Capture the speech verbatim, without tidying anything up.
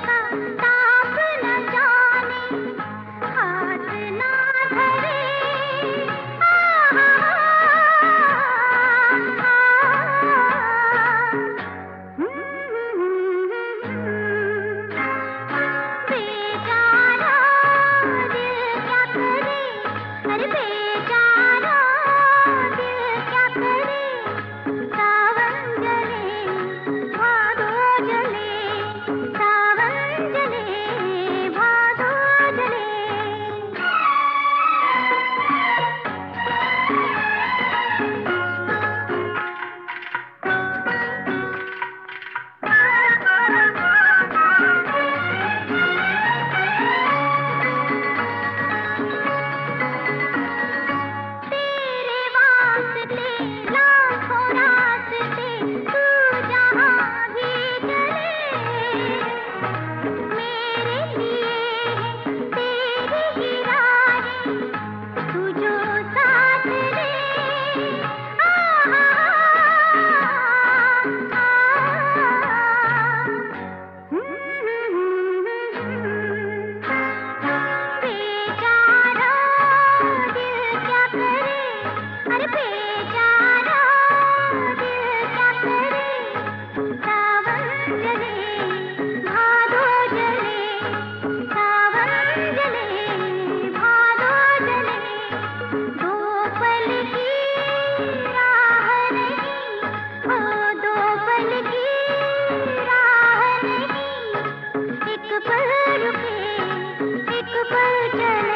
का ताप न जाने, हाथ ना धरे। आ, आ, बेचारा दिल क्या करे, अरे बेचारा दिल क्या करे। सावन जले भादो जले, सावन जले भादो जले। तेरे वास्ते लाखों रास्ते, तू जहाँ भी चले, मेरे लिए है तेरी ही राहें, तू जो साथ दे। आ, आ, आ, बेचारा दिल क्या करे, अरे बेचारा दिल क्या करे। सावन जले भादो जले, सावन जले भादो जले। दो पल की राह नहीं, ओ दो पल की राह नहीं, एक पल रुके एक पल चले।